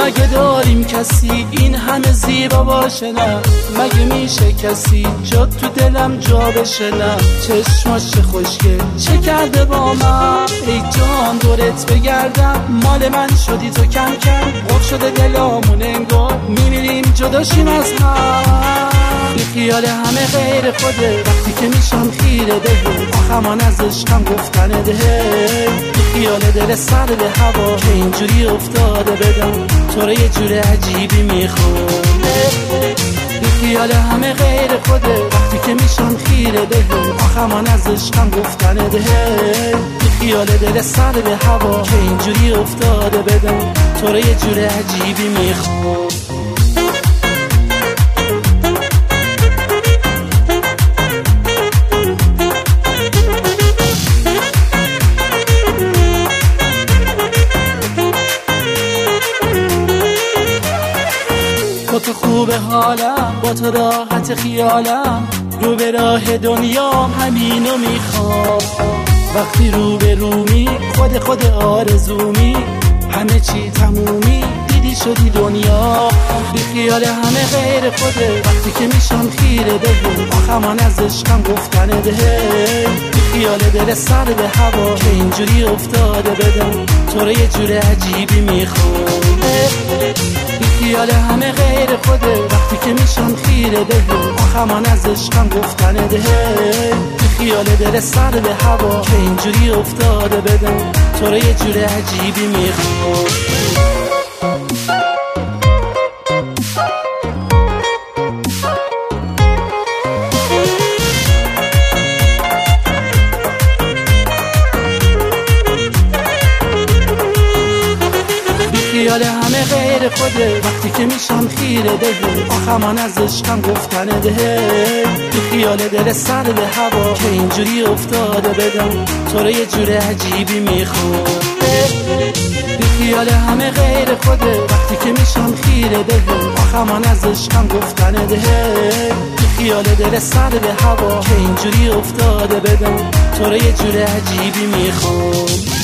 مگه داریم کسی این همه زیبا باشه نه؟ مگه میشه کسی جات تو دلم جا بشه نه؟ چشماش چه خوشگل چه کرده با من، ای جان دورت بگردم مال من شدی تو کم کم، خوب شده دلامون انگار میمیریم جداشیم از هم. بی خیال همه غیر خوده وقتی که میشم خیره به آخمان از عشقم گفتنه ده، بی خیال دل سر به هوا که اینجوری افتاده بدم تو رو یه جور عجیبی میخونه. بی خیال همه غیر خوده وقتی که میشم خیره به آخمان از عشقم گفتنه ده، بی خیال دل سر به هوا که اینجوری افتاده بدم تو رو یه جور عجیبی میخونه. با تو خوب حالم با تو راحت خیالم، رو به راه دنیام همینو میخوام. وقتی رو به رومی خود آرزومی، همه چی تمومی دیدی شدی دنیا. بی خیال همه غیر خوده وقتی که میشم خیره به آخمان از عشقم گفتنه ده، بی خیال دل سر به هوا که اینجوری افتاده بدم تو رو یه جور عجیبی میخونه. بی خیال همه غیر خوده وقتی که میشم خیره به آخمان از عشقم گفتنه ده، بی خیال دل سر به هوا که اینجوری افتاده بدم تو رو یه جور عجیبی میخونه. خیال همه غیر خوده وقتی که میشم خیره به آخمان از عشقم گفتنه ده، بی خیال دل سر به هوا که اینجوری افتاده بدم تو رو یه جور عجیبی میخونه. بی خیال همه غیر خوده وقتی که میشم خیره به آخمان از عشقم گفتنه ده، بی خیال دل سر به هوا که اینجوری افتاده بدم تو رو یه جور عجیبی میخونه.